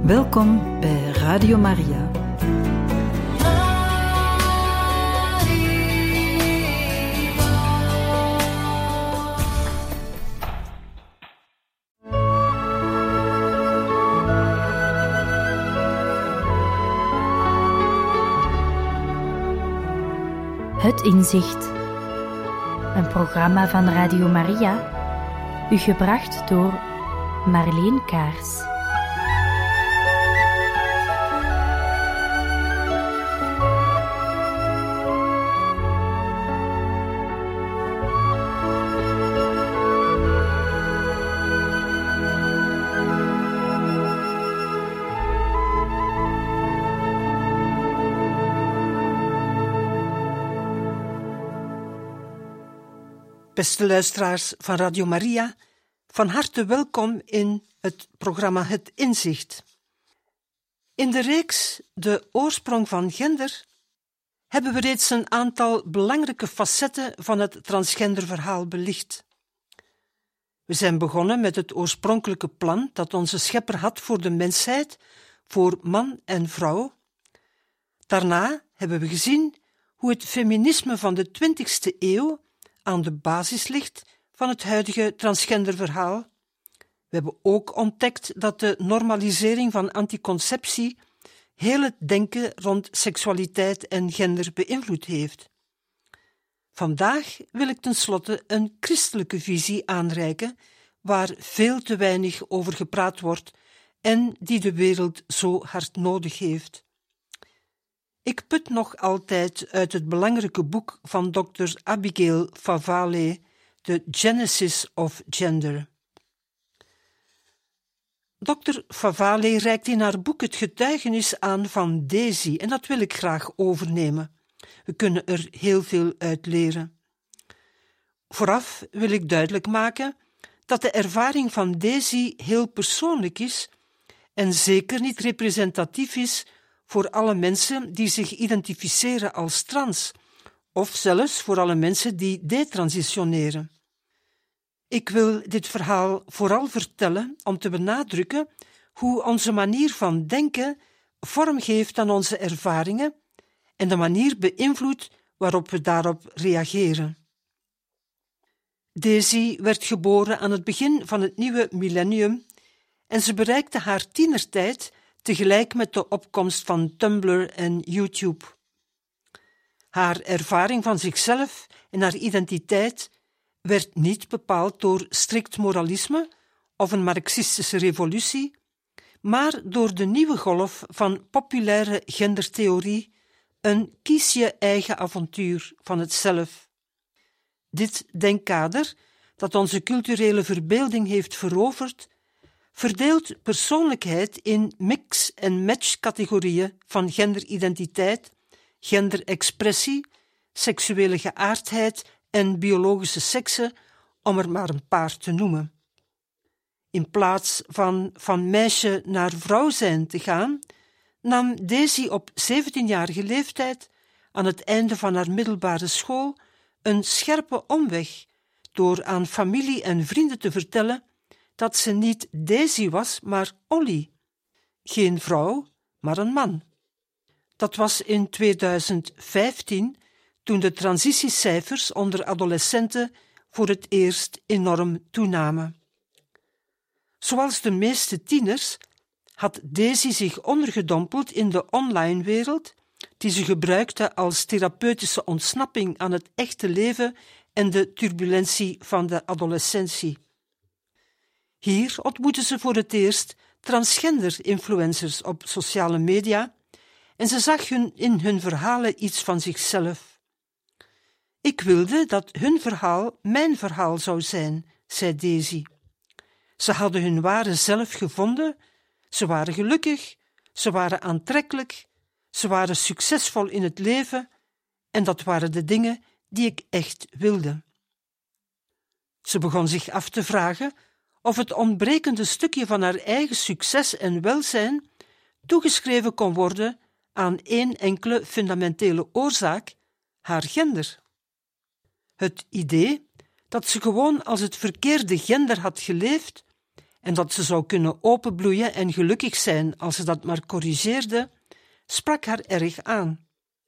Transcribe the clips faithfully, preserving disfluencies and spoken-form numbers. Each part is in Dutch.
Welkom bij Radio Maria. Het Inzicht. Een programma van Radio Maria, u gebracht door Marleen Kaars. Beste luisteraars van Radio Maria, van harte welkom in het programma Het Inzicht. In de reeks De oorsprong van gender hebben we reeds een aantal belangrijke facetten van het transgenderverhaal belicht. We zijn begonnen met het oorspronkelijke plan dat onze schepper had voor de mensheid, voor man en vrouw. Daarna hebben we gezien hoe het feminisme van de twintigste eeuw aan de basis ligt van het huidige transgenderverhaal. We hebben ook ontdekt dat de normalisering van anticonceptie heel het denken rond seksualiteit en gender beïnvloed heeft. Vandaag wil ik tenslotte een christelijke visie aanreiken waar veel te weinig over gepraat wordt en die de wereld zo hard nodig heeft. Ik put nog altijd uit het belangrijke boek van dokter Abigail Favale, The Genesis of Gender. dokter Favale reikt in haar boek het getuigenis aan van Daisy en dat wil ik graag overnemen. We kunnen er heel veel uit leren. Vooraf wil ik duidelijk maken dat de ervaring van Daisy heel persoonlijk is en zeker niet representatief is voor alle mensen die zich identificeren als trans, of zelfs voor alle mensen die detransitioneren. Ik wil dit verhaal vooral vertellen om te benadrukken hoe onze manier van denken vorm geeft aan onze ervaringen en de manier beïnvloedt waarop we daarop reageren. Daisy werd geboren aan het begin van het nieuwe millennium en ze bereikte haar tienertijd tegelijk met de opkomst van Tumblr en YouTube. Haar ervaring van zichzelf en haar identiteit werd niet bepaald door strikt moralisme of een marxistische revolutie, maar door de nieuwe golf van populaire gendertheorie, een kies je eigen avontuur van het zelf. Dit denkkader, dat onze culturele verbeelding heeft veroverd, verdeelt persoonlijkheid in mix- en match-categorieën van genderidentiteit, genderexpressie, seksuele geaardheid en biologische sekse, om er maar een paar te noemen. In plaats van van meisje naar vrouw zijn te gaan, nam Daisy op zeventienjarige leeftijd, aan het einde van haar middelbare school, een scherpe omweg door aan familie en vrienden te vertellen dat ze niet Daisy was, maar Olly. Geen vrouw, maar een man. Dat was in tweeduizend vijftien, toen de transitiecijfers onder adolescenten voor het eerst enorm toenamen. Zoals de meeste tieners had Daisy zich ondergedompeld in de online-wereld, die ze gebruikte als therapeutische ontsnapping aan het echte leven en de turbulentie van de adolescentie. Hier ontmoette ze voor het eerst transgender-influencers op sociale media en ze zag hun in hun verhalen iets van zichzelf. Ik wilde dat hun verhaal mijn verhaal zou zijn, zei Daisy. Ze hadden hun ware zelf gevonden, ze waren gelukkig, ze waren aantrekkelijk, ze waren succesvol in het leven en dat waren de dingen die ik echt wilde. Ze begon zich af te vragen of het ontbrekende stukje van haar eigen succes en welzijn toegeschreven kon worden aan één enkele fundamentele oorzaak, haar gender. Het idee dat ze gewoon als het verkeerde gender had geleefd en dat ze zou kunnen openbloeien en gelukkig zijn als ze dat maar corrigeerde, sprak haar erg aan.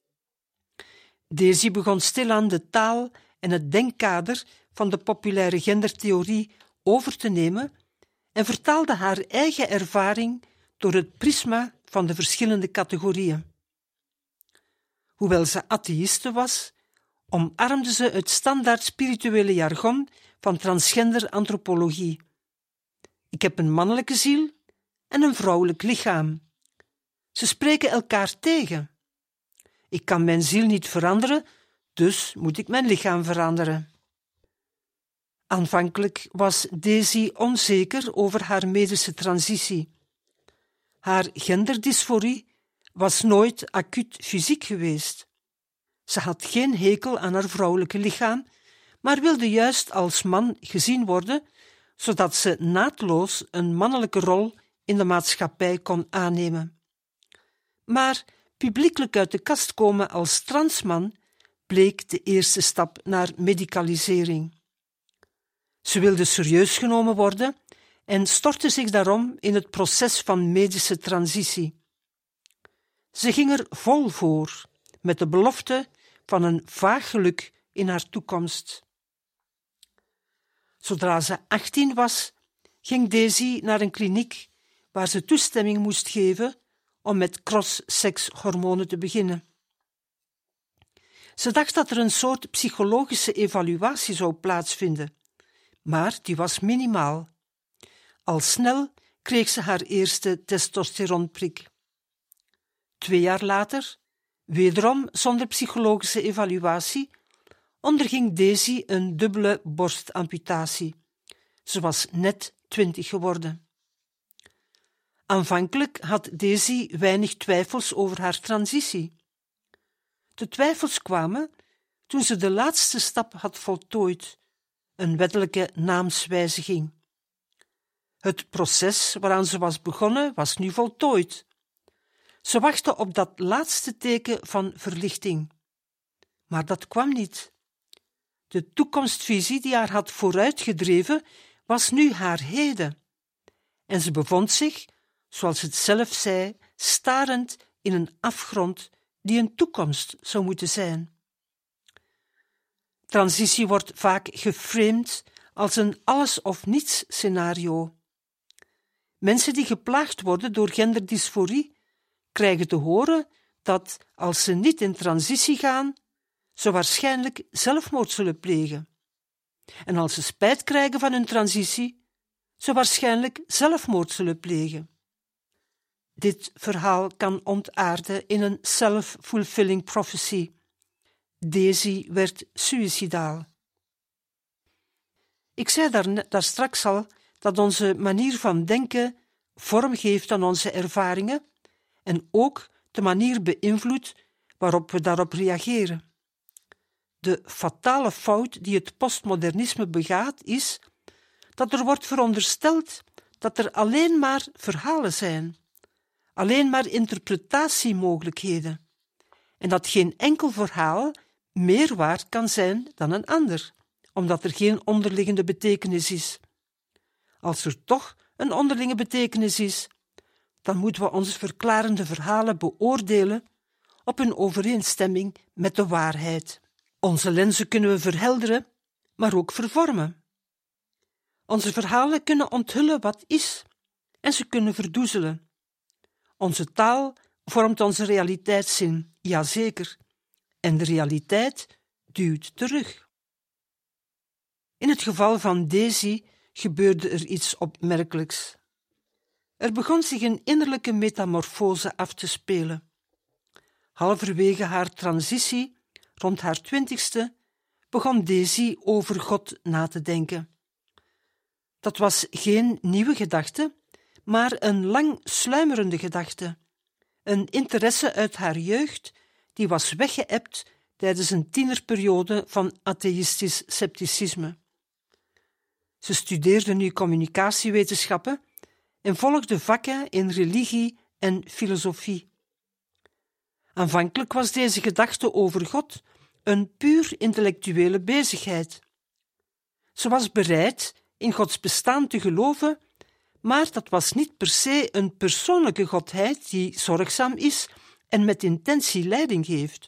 Daisy begon stilaan de taal en het denkkader van de populaire gendertheorie over te nemen en vertaalde haar eigen ervaring door het prisma van de verschillende categorieën. Hoewel ze atheïste was, omarmde ze het standaard spirituele jargon van transgender antropologie. Ik heb een mannelijke ziel en een vrouwelijk lichaam. Ze spreken elkaar tegen. Ik kan mijn ziel niet veranderen, dus moet ik mijn lichaam veranderen. Aanvankelijk was Daisy onzeker over haar medische transitie. Haar genderdysforie was nooit acuut fysiek geweest. Ze had geen hekel aan haar vrouwelijke lichaam, maar wilde juist als man gezien worden, zodat ze naadloos een mannelijke rol in de maatschappij kon aannemen. Maar publiekelijk uit de kast komen als transman bleek de eerste stap naar medicalisering. Ze wilde serieus genomen worden en stortte zich daarom in het proces van medische transitie. Ze ging er vol voor, met de belofte van een vaag geluk in haar toekomst. Zodra ze achttien was, ging Daisy naar een kliniek waar ze toestemming moest geven om met cross-sex-hormonen te beginnen. Ze dacht dat er een soort psychologische evaluatie zou plaatsvinden, maar die was minimaal. Al snel kreeg ze haar eerste testosteronprik. Twee jaar later, wederom zonder psychologische evaluatie, onderging Daisy een dubbele borstamputatie. Ze was net twintig geworden. Aanvankelijk had Daisy weinig twijfels over haar transitie. De twijfels kwamen toen ze de laatste stap had voltooid, een wettelijke naamswijziging. Het proces waaraan ze was begonnen was nu voltooid. Ze wachtte op dat laatste teken van verlichting. Maar dat kwam niet. De toekomstvisie die haar had vooruitgedreven, was nu haar heden. En ze bevond zich, zoals het zelf zei, starend in een afgrond die een toekomst zou moeten zijn. Transitie wordt vaak geframed als een alles-of-niets scenario. Mensen die geplaagd worden door genderdysforie krijgen te horen dat, als ze niet in transitie gaan, ze waarschijnlijk zelfmoord zullen plegen. En als ze spijt krijgen van hun transitie, ze waarschijnlijk zelfmoord zullen plegen. Dit verhaal kan ontaarden in een self-fulfilling prophecy. Daisy werd suïcidaal. Ik zei daar, daar straks al dat onze manier van denken vorm geeft aan onze ervaringen en ook de manier beïnvloedt waarop we daarop reageren. De fatale fout die het postmodernisme begaat is dat er wordt verondersteld dat er alleen maar verhalen zijn, alleen maar interpretatiemogelijkheden, en dat geen enkel verhaal meer waard kan zijn dan een ander, omdat er geen onderliggende betekenis is. Als er toch een onderlinge betekenis is, dan moeten we onze verklarende verhalen beoordelen op hun overeenstemming met de waarheid. Onze lenzen kunnen we verhelderen, maar ook vervormen. Onze verhalen kunnen onthullen wat is, en ze kunnen verdoezelen. Onze taal vormt onze realiteitszin, jazeker, en de realiteit duwt terug. In het geval van Daisy gebeurde er iets opmerkelijks. Er begon zich een innerlijke metamorfose af te spelen. Halverwege haar transitie, rond haar twintigste, begon Daisy over God na te denken. Dat was geen nieuwe gedachte, maar een lang sluimerende gedachte. Een interesse uit haar jeugd die was weggeëpt tijdens een tienerperiode van atheïstisch scepticisme. Ze studeerde nu communicatiewetenschappen en volgde vakken in religie en filosofie. Aanvankelijk was deze gedachte over God een puur intellectuele bezigheid. Ze was bereid in Gods bestaan te geloven maar dat was niet per se een persoonlijke godheid die zorgzaam is en met intentie leiding geeft.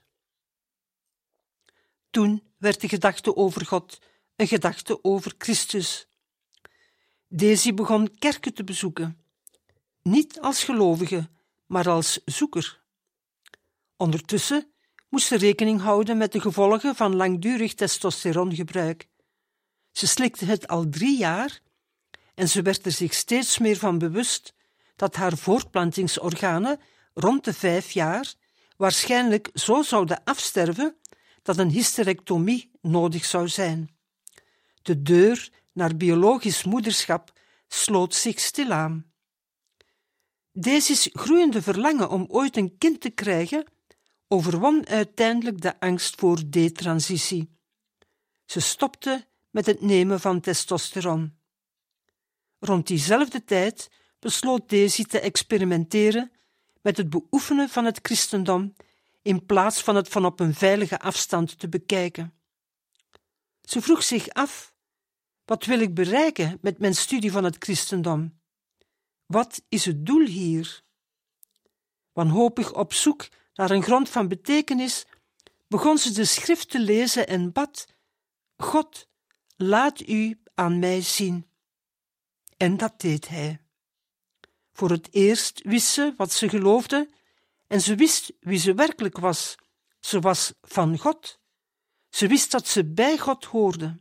Toen werd de gedachte over God een gedachte over Christus. Daisy begon kerken te bezoeken, niet als gelovige, maar als zoeker. Ondertussen moest ze rekening houden met de gevolgen van langdurig testosterongebruik. Ze slikte het al drie jaar en ze werd er zich steeds meer van bewust dat haar voortplantingsorganen rond de vijf jaar waarschijnlijk zo zouden afsterven dat een hysterectomie nodig zou zijn. De deur naar biologisch moederschap sloot zich stilaan. Daisy's groeiende verlangen om ooit een kind te krijgen overwon uiteindelijk de angst voor detransitie. Ze stopte met het nemen van testosteron. Rond diezelfde tijd besloot Daisy te experimenteren met het beoefenen van het christendom in plaats van het van op een veilige afstand te bekijken. Ze vroeg zich af: wat wil ik bereiken met mijn studie van het christendom? Wat is het doel hier? Wanhopig op zoek naar een grond van betekenis, begon ze de schrift te lezen en bad: God, laat u aan mij zien. En dat deed hij. Voor het eerst wist ze wat ze geloofde en ze wist wie ze werkelijk was. Ze was van God. Ze wist dat ze bij God hoorde.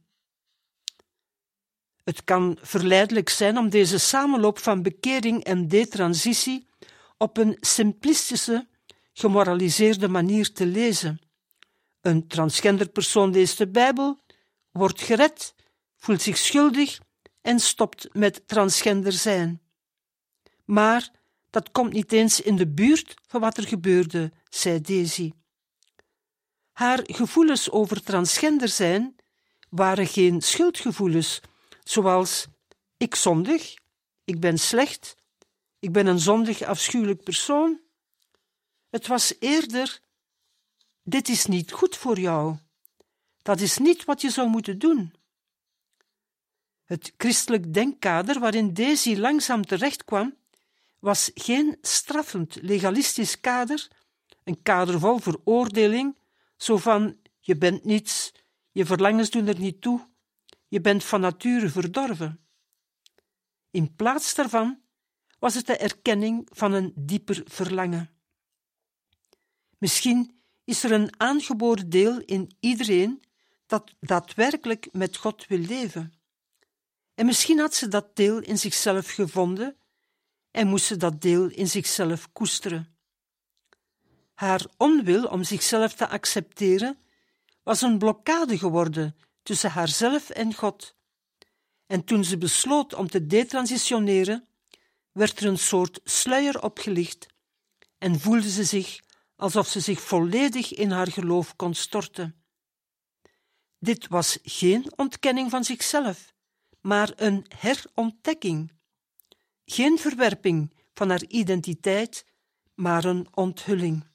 Het kan verleidelijk zijn om deze samenloop van bekering en detransitie op een simplistische, gemoraliseerde manier te lezen. Een transgender persoon leest de Bijbel, wordt gered, voelt zich schuldig en stopt met transgender zijn. Maar dat komt niet eens in de buurt van wat er gebeurde, zei Daisy. Haar gevoelens over transgender zijn waren geen schuldgevoelens, zoals ik zondig, ik ben slecht, ik ben een zondig afschuwelijk persoon. Het was eerder: dit is niet goed voor jou. Dat is niet wat je zou moeten doen. Het christelijk denkkader waarin Daisy langzaam terechtkwam, was geen straffend, legalistisch kader, een kader vol veroordeling, zo van: je bent niets, je verlangens doen er niet toe, je bent van nature verdorven. In plaats daarvan was het de erkenning van een dieper verlangen. Misschien is er een aangeboren deel in iedereen dat daadwerkelijk met God wil leven. En misschien had ze dat deel in zichzelf gevonden en moest ze dat deel in zichzelf koesteren. Haar onwil om zichzelf te accepteren was een blokkade geworden tussen haarzelf en God. En toen ze besloot om te detransitioneren, werd er een soort sluier opgelicht en voelde ze zich alsof ze zich volledig in haar geloof kon storten. Dit was geen ontkenning van zichzelf, maar een herontdekking. Geen verwerping van haar identiteit, maar een onthulling.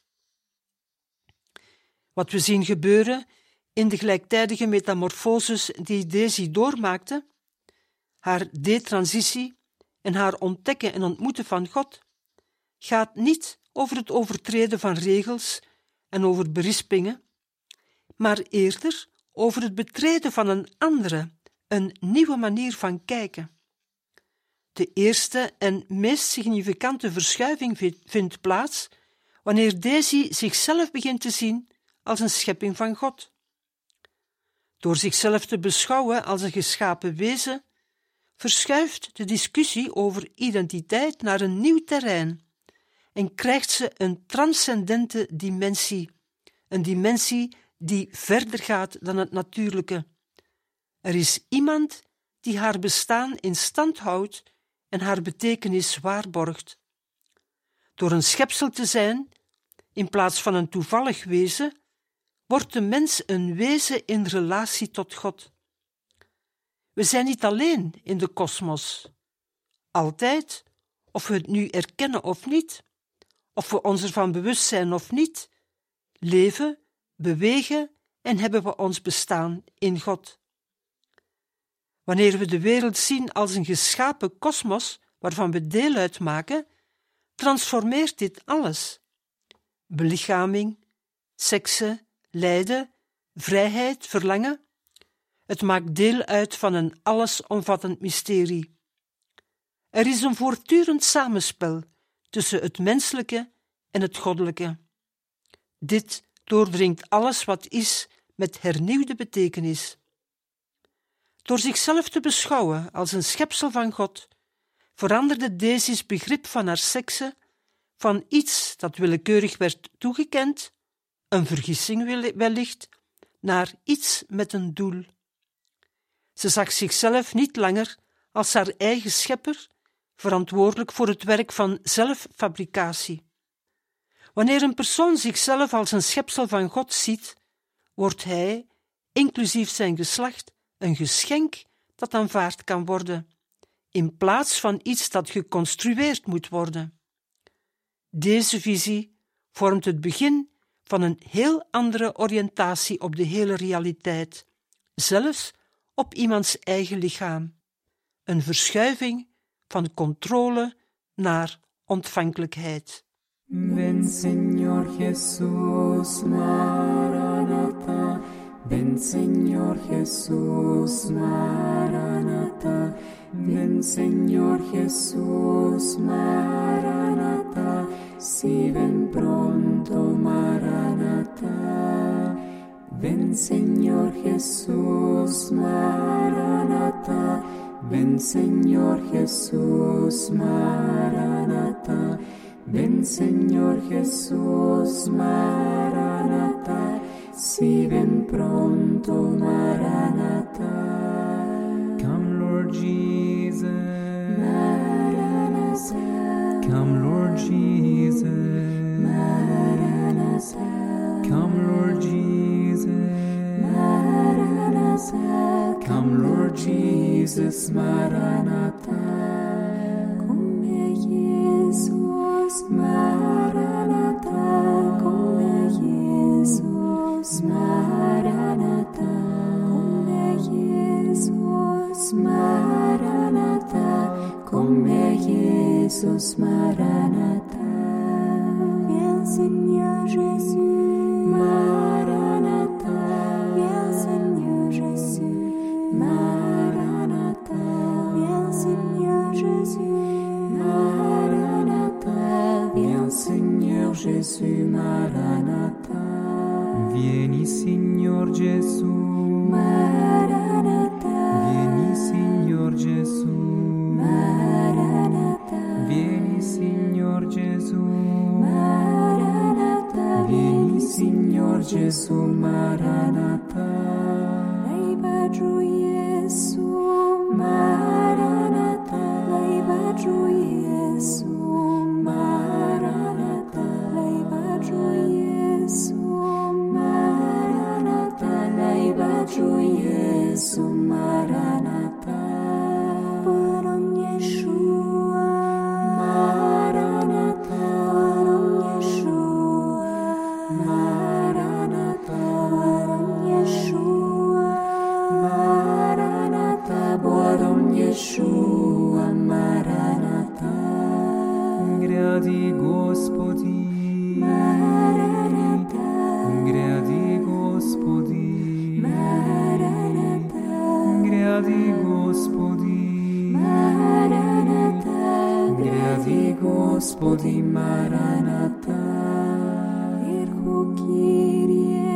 Wat we zien gebeuren in de gelijktijdige metamorfoses die Daisy doormaakte, haar detransitie en haar ontdekken en ontmoeten van God, gaat niet over het overtreden van regels en over berispingen, maar eerder over het betreden van een andere, een nieuwe manier van kijken. De eerste en meest significante verschuiving vindt plaats wanneer Daisy zichzelf begint te zien als een schepping van God. Door zichzelf te beschouwen als een geschapen wezen, verschuift de discussie over identiteit naar een nieuw terrein en krijgt ze een transcendente dimensie, een dimensie die verder gaat dan het natuurlijke. Er is iemand die haar bestaan in stand houdt en haar betekenis waarborgt. Door een schepsel te zijn, in plaats van een toevallig wezen, wordt de mens een wezen in relatie tot God. We zijn niet alleen in de kosmos. Altijd, of we het nu erkennen of niet, of we ons ervan bewust zijn of niet, leven, bewegen en hebben we ons bestaan in God. Wanneer we de wereld zien als een geschapen kosmos waarvan we deel uitmaken, transformeert dit alles. Belichaming, seksen, lijden, vrijheid, verlangen. Het maakt deel uit van een allesomvattend mysterie. Er is een voortdurend samenspel tussen het menselijke en het goddelijke. Dit doordringt alles wat is met hernieuwde betekenis. Door zichzelf te beschouwen als een schepsel van God, veranderde Daisy's begrip van haar sekse van iets dat willekeurig werd toegekend, een vergissing wellicht, naar iets met een doel. Ze zag zichzelf niet langer als haar eigen schepper, verantwoordelijk voor het werk van zelffabricatie. Wanneer een persoon zichzelf als een schepsel van God ziet, wordt hij, inclusief zijn geslacht, een geschenk dat aanvaard kan worden, in plaats van iets dat geconstrueerd moet worden. Deze visie vormt het begin van een heel andere oriëntatie op de hele realiteit, zelfs op iemands eigen lichaam. Een verschuiving van controle naar ontvankelijkheid. Ven Señor Jesús, Maranatha. Ven Señor Jesús, Maranatha. Ven Señor Jesús, Maranatha. Si ven pronto, Maranatha. Ven Señor Jesús, Maranatha. Ven Señor Jesús, Maranatha. Ven Señor Jesús, Maranatha. Si ven pronto, Maranatha. Come, Lord Jesus. Maranatha. Come, Lord Jesus. Maranatha. Come, Lord Jesus. Maranatha. Come, Lord Jesus. Maranatha. Come Jesus, Maranatha. Come Jesus, Maranatha. Come Jesus, Maranatha. Come Jesus, Maranatha. Viens Seigneur Jésus, Maranatha. Viens Seigneur Jésus, Maranatha. Viens Seigneur Jésus, Maranatha. Viens Seigneur Jésus, Maranatha. Vieni, Signor Gesù. Maranatha. Vieni, Signor Gesù. Maranatha. Vieni, Signor Gesù. Maranatha. Vieni, Signor Gesù. Maranatha. Lejba giù Gesù, Maranatha. Lejba giù Gesù, Maranatha. Lejba giù Gesù, Maranatha. Lejba giù Gesù, Maranatha. Poron Yeshua, Maranatha. Poron Yeshua, Maranatha. Poron Yeshua, Maranatha. Poron Yeshua, Maranatha. Gradi Господи. Maranatha. Gradi Господи. Maranatha. Gradi Господи. Maranatha. Gradi Господи. Maranatha. Irhu Kyrie,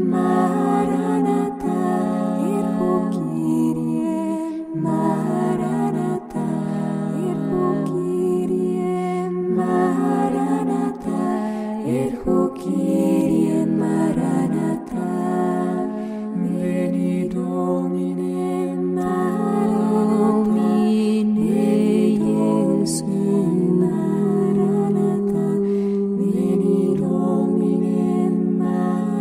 Maranatha. Irhu Kyrie, Maranatha. Irhu Kyrie, Maranatha. Irhu Kyrie, Maranatha. Veni Domine. Domine Jesu, Maranatha. Veni Domine, Maranatha.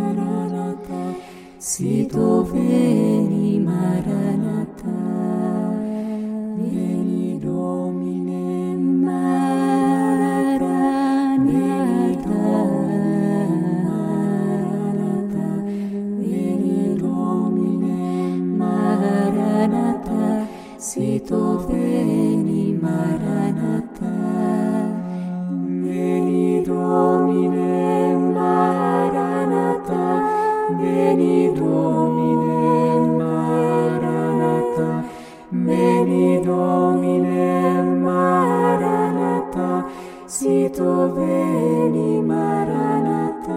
Sito veni Maranatha, veni Domine Maranatha, veni Domine Maranatha, veni Domine Maranatha, Sito veni Maranatha,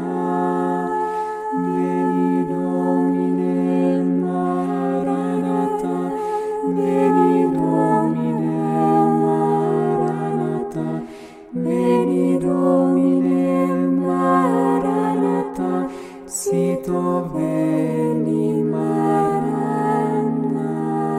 veni Domine Maranatha, veni Domine Maranatha, veni Domine Maranatha, Sito veni Maranatha.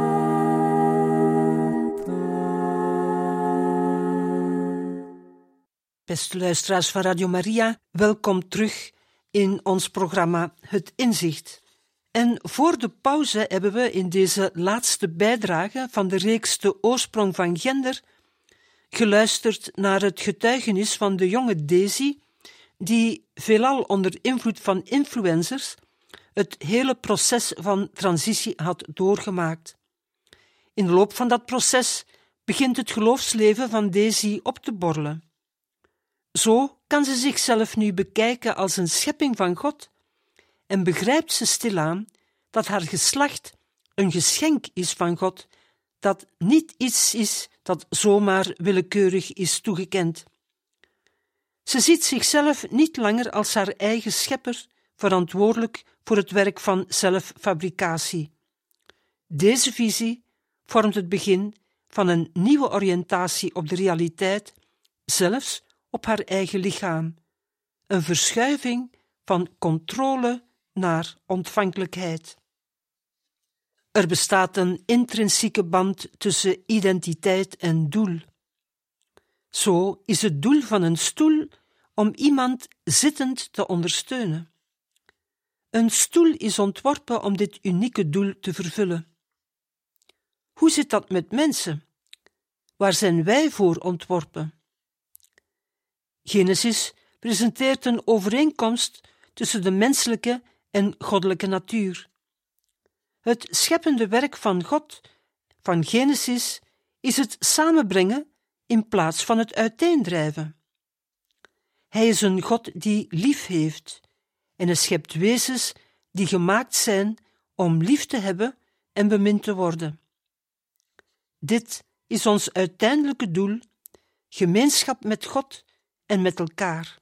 Beste luisteraars van Radio Maria, welkom terug in ons programma Het Inzicht. En voor de pauze hebben we in deze laatste bijdrage van de reeks De Oorsprong van Gender geluisterd naar het getuigenis van de jonge Daisy, die veelal onder invloed van influencers het hele proces van transitie had doorgemaakt. In de loop van dat proces begint het geloofsleven van Daisy op te borrelen. Zo kan ze zichzelf nu bekijken als een schepping van God en begrijpt ze stilaan dat haar geslacht een geschenk is van God, dat niet iets is dat zomaar willekeurig is toegekend. Ze ziet zichzelf niet langer als haar eigen schepper, verantwoordelijk voor het werk van zelffabricatie. Deze visie vormt het begin van een nieuwe oriëntatie op de realiteit, zelfs op haar eigen lichaam. Een verschuiving van controle naar ontvankelijkheid. Er bestaat een intrinsieke band tussen identiteit en doel. Zo is het doel van een stoel om iemand zittend te ondersteunen. Een stoel is ontworpen om dit unieke doel te vervullen. Hoe zit dat met mensen? Waar zijn wij voor ontworpen? Genesis presenteert een overeenkomst tussen de menselijke en goddelijke natuur. Het scheppende werk van God, van Genesis, is het samenbrengen in plaats van het uiteendrijven. Hij is een God die lief heeft en hij schept wezens die gemaakt zijn om lief te hebben en bemind te worden. Dit is ons uiteindelijke doel, gemeenschap met God en met elkaar.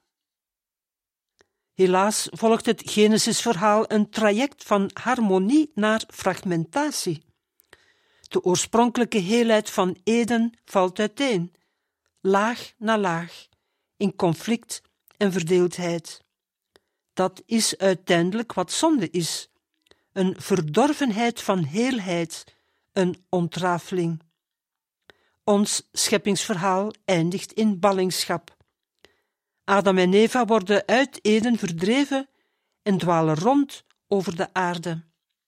Helaas volgt het Genesis-verhaal een traject van harmonie naar fragmentatie. De oorspronkelijke heelheid van Eden valt uiteen, laag na laag, in conflict en verdeeldheid. Dat is uiteindelijk wat zonde is, een verdorvenheid van heelheid, een ontrafeling. Ons scheppingsverhaal eindigt in ballingschap. Adam en Eva worden uit Eden verdreven en dwalen rond over de aarde.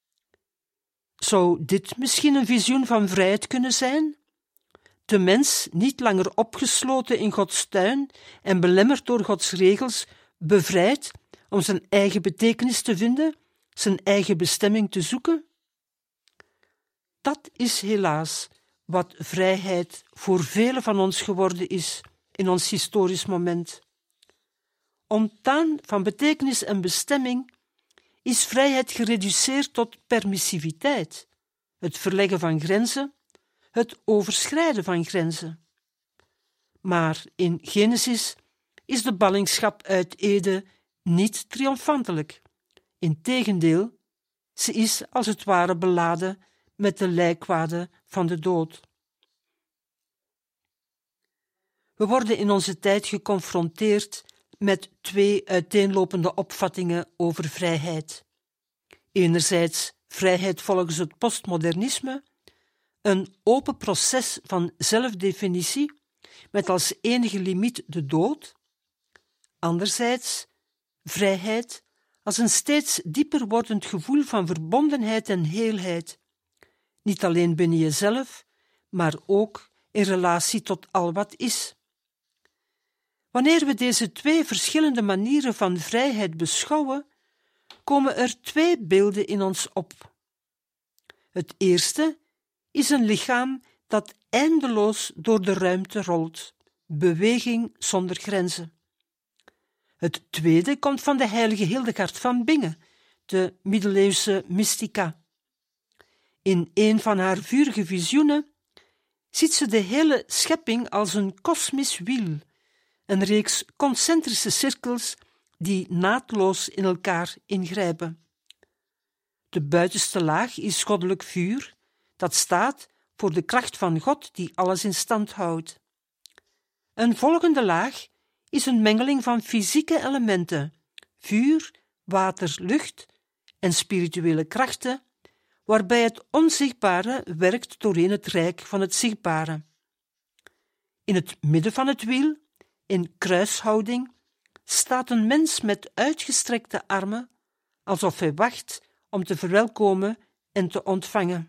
Zou dit misschien een visioen van vrijheid kunnen zijn? De mens, niet langer opgesloten in Gods tuin en belemmerd door Gods regels, bevrijd om zijn eigen betekenis te vinden, zijn eigen bestemming te zoeken? Dat is helaas wat vrijheid voor velen van ons geworden is in ons historisch moment. Ontdaan van betekenis en bestemming is vrijheid gereduceerd tot permissiviteit, het verleggen van grenzen, het overschrijden van grenzen. Maar in Genesis is de ballingschap uit Eden niet triomfantelijk. Integendeel, ze is als het ware beladen met de lijkwade van de dood. We worden in onze tijd geconfronteerd met twee uiteenlopende opvattingen over vrijheid. Enerzijds vrijheid volgens het postmodernisme, een open proces van zelfdefinitie met als enige limiet de dood. Anderzijds vrijheid als een steeds dieper wordend gevoel van verbondenheid en heelheid, niet alleen binnen jezelf, maar ook in relatie tot al wat is. Wanneer we deze twee verschillende manieren van vrijheid beschouwen, komen er twee beelden in ons op. Het eerste is een lichaam dat eindeloos door de ruimte rolt, beweging zonder grenzen. Het tweede komt van de heilige Hildegard van Bingen, de middeleeuwse mystica. In een van haar vurige visioenen ziet ze de hele schepping als een kosmisch wiel, een reeks concentrische cirkels die naadloos in elkaar ingrijpen. De buitenste laag is goddelijk vuur, dat staat voor de kracht van God die alles in stand houdt. Een volgende laag is een mengeling van fysieke elementen, vuur, water, lucht en spirituele krachten, waarbij het onzichtbare werkt doorheen het rijk van het zichtbare. In het midden van het wiel, in kruishouding, staat een mens met uitgestrekte armen, alsof hij wacht om te verwelkomen en te ontvangen.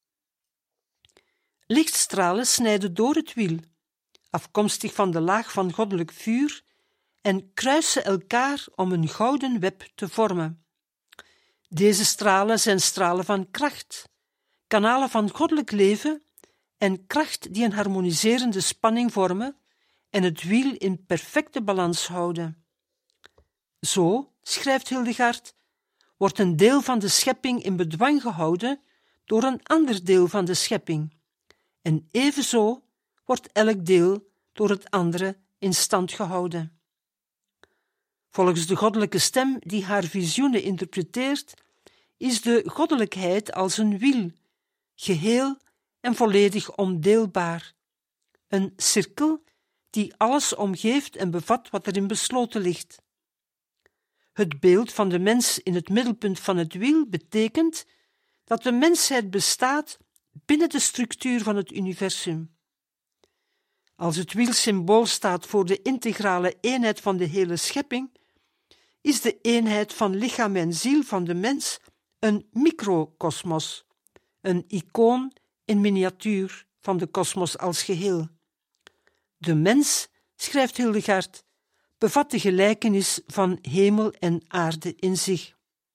Lichtstralen snijden door het wiel, afkomstig van de laag van goddelijk vuur, en kruisen elkaar om een gouden web te vormen. Deze stralen zijn stralen van kracht, kanalen van goddelijk leven en kracht die een harmoniserende spanning vormen en het wiel in perfecte balans houden. Zo, schrijft Hildegard, wordt een deel van de schepping in bedwang gehouden door een ander deel van de schepping, en evenzo wordt elk deel door het andere in stand gehouden. Volgens de goddelijke stem die haar visioenen interpreteert, is de goddelijkheid als een wiel, geheel en volledig ondeelbaar, een cirkel die alles omgeeft en bevat wat erin besloten ligt. Het beeld van de mens in het middelpunt van het wiel betekent dat de mensheid bestaat binnen de structuur van het universum. Als het wiel symbool staat voor de integrale eenheid van de hele schepping, is de eenheid van lichaam en ziel van de mens een microkosmos, een icoon in miniatuur van de kosmos als geheel. De mens, schrijft Hildegard, bevat de gelijkenis van hemel en aarde in zich.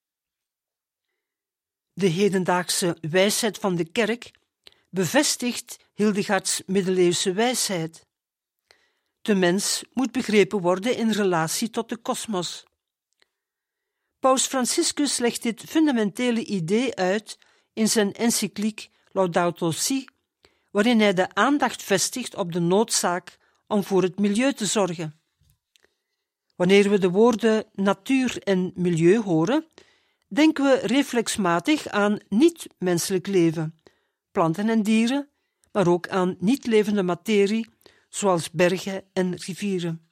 De hedendaagse wijsheid van de kerk bevestigt Hildegards middeleeuwse wijsheid. De mens moet begrepen worden in relatie tot de kosmos. Paus Franciscus legt dit fundamentele idee uit in zijn encycliek Laudato Si, waarin hij de aandacht vestigt op de noodzaak om voor het milieu te zorgen. Wanneer we de woorden natuur en milieu horen, denken we reflexmatig aan niet-menselijk leven, planten en dieren, maar ook aan niet-levende materie, zoals bergen en rivieren.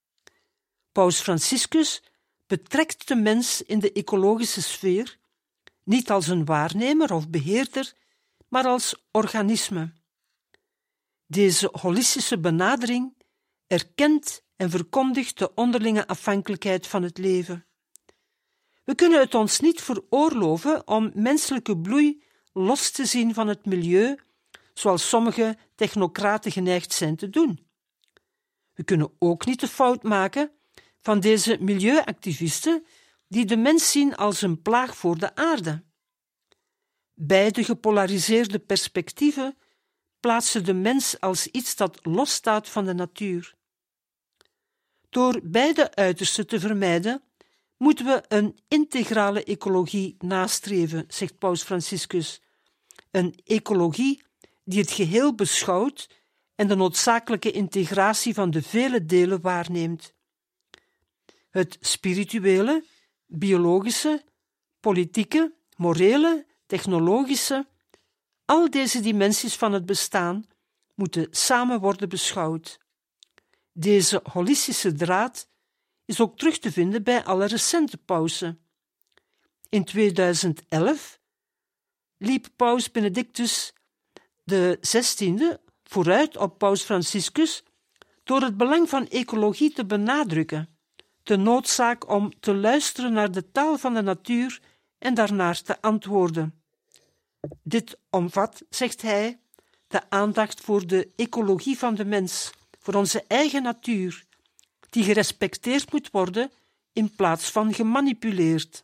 Paus Franciscus betrekt de mens in de ecologische sfeer, niet als een waarnemer of beheerder, maar als organisme. Deze holistische benadering erkent en verkondigt de onderlinge afhankelijkheid van het leven. We kunnen het ons niet veroorloven om menselijke bloei los te zien van het milieu, zoals sommige technocraten geneigd zijn te doen. We kunnen ook niet de fout maken van deze milieuactivisten die de mens zien als een plaag voor de aarde. Beide gepolariseerde perspectieven plaatsen de mens als iets dat losstaat van de natuur. Door beide uitersten te vermijden, moeten we een integrale ecologie nastreven, zegt Paus Franciscus. Een ecologie die het geheel beschouwt en de noodzakelijke integratie van de vele delen waarneemt. Het spirituele, biologische, politieke, morele, technologische, al deze dimensies van het bestaan moeten samen worden beschouwd. Deze holistische draad is ook terug te vinden bij alle recente pausen. In tweeduizend elf liep paus Benedictus de zestiende vooruit op paus Franciscus door het belang van ecologie te benadrukken, de noodzaak om te luisteren naar de taal van de natuur en daarnaar te antwoorden. Dit omvat, zegt hij, de aandacht voor de ecologie van de mens, voor onze eigen natuur, die gerespecteerd moet worden in plaats van gemanipuleerd.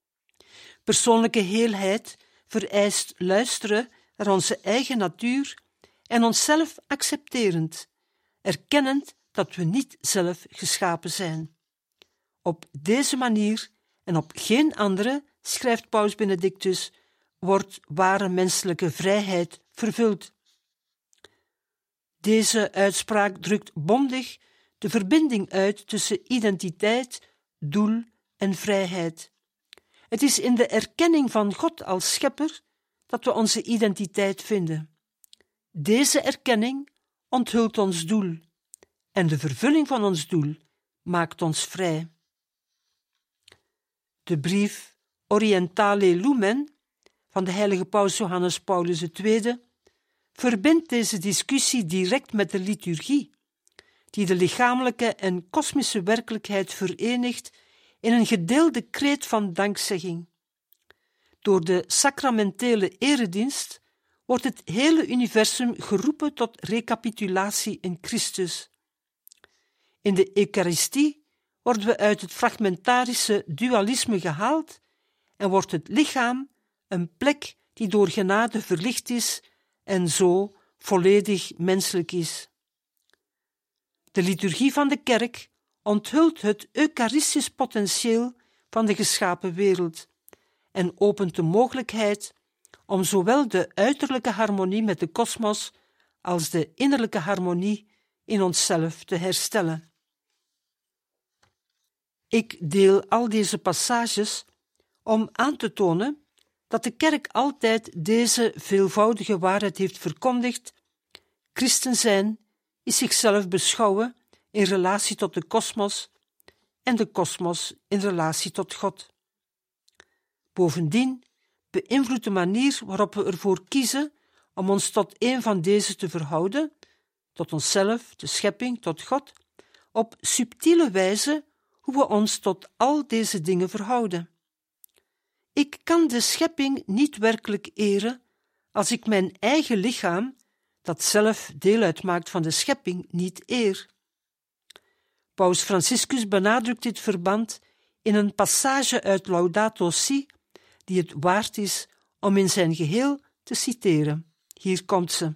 Persoonlijke heelheid vereist luisteren naar onze eigen natuur en onszelf accepterend, erkennend dat we niet zelf geschapen zijn. Op deze manier en op geen andere, schrijft Paus Benedictus, wordt ware menselijke vrijheid vervuld. Deze uitspraak drukt bondig de verbinding uit tussen identiteit, doel en vrijheid. Het is in de erkenning van God als schepper dat we onze identiteit vinden. Deze erkenning onthult ons doel en de vervulling van ons doel maakt ons vrij. De brief Orientale Lumen van de heilige paus Johannes Paulus de Tweede verbindt deze discussie direct met de liturgie, die de lichamelijke en kosmische werkelijkheid verenigt in een gedeelde kreet van dankzegging. Door de sacramentele eredienst wordt het hele universum geroepen tot recapitulatie in Christus. In de Eucharistie worden we uit het fragmentarische dualisme gehaald en wordt het lichaam een plek die door genade verlicht is en zo volledig menselijk is. De liturgie van de kerk onthult het eucharistisch potentieel van de geschapen wereld en opent de mogelijkheid om zowel de uiterlijke harmonie met de kosmos als de innerlijke harmonie in onszelf te herstellen. Ik deel al deze passages om aan te tonen dat de kerk altijd deze veelvoudige waarheid heeft verkondigd: christen zijn is zichzelf beschouwen in relatie tot de kosmos en de kosmos in relatie tot God. Bovendien beïnvloedt de manier waarop we ervoor kiezen om ons tot een van deze te verhouden, tot onszelf, de schepping, tot God, op subtiele wijze hoe we ons tot al deze dingen verhouden. Ik kan de schepping niet werkelijk eren als ik mijn eigen lichaam, dat zelf deel uitmaakt van de schepping, niet eer. Paus Franciscus benadrukt dit verband in een passage uit Laudato Si, die het waard is om in zijn geheel te citeren. Hier komt ze.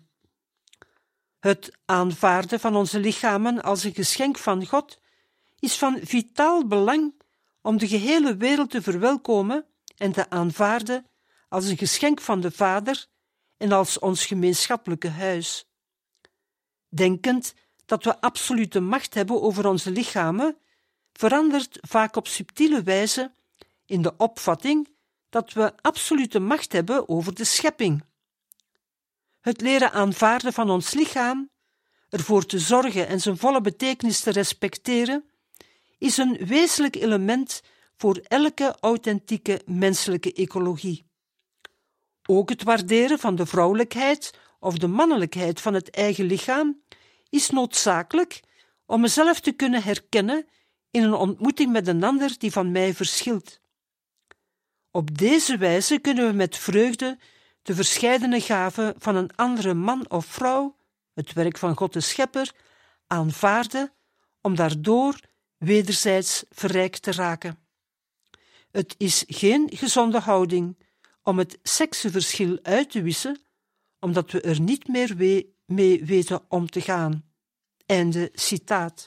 Het aanvaarden van onze lichamen als een geschenk van God is van vitaal belang om de gehele wereld te verwelkomen en te aanvaarden als een geschenk van de Vader en als ons gemeenschappelijke huis. Denkend dat we absolute macht hebben over onze lichamen, verandert vaak op subtiele wijze in de opvatting dat we absolute macht hebben over de schepping. Het leren aanvaarden van ons lichaam, ervoor te zorgen en zijn volle betekenis te respecteren, is een wezenlijk element voor elke authentieke menselijke ecologie. Ook het waarderen van de vrouwelijkheid of de mannelijkheid van het eigen lichaam is noodzakelijk om mezelf te kunnen herkennen in een ontmoeting met een ander die van mij verschilt. Op deze wijze kunnen we met vreugde de verscheidene gaven van een andere man of vrouw, het werk van God de Schepper, aanvaarden om daardoor wederzijds verrijkt te raken. Het is geen gezonde houding om het seksenverschil uit te wissen, omdat we er niet meer we- mee weten om te gaan. Einde citaat.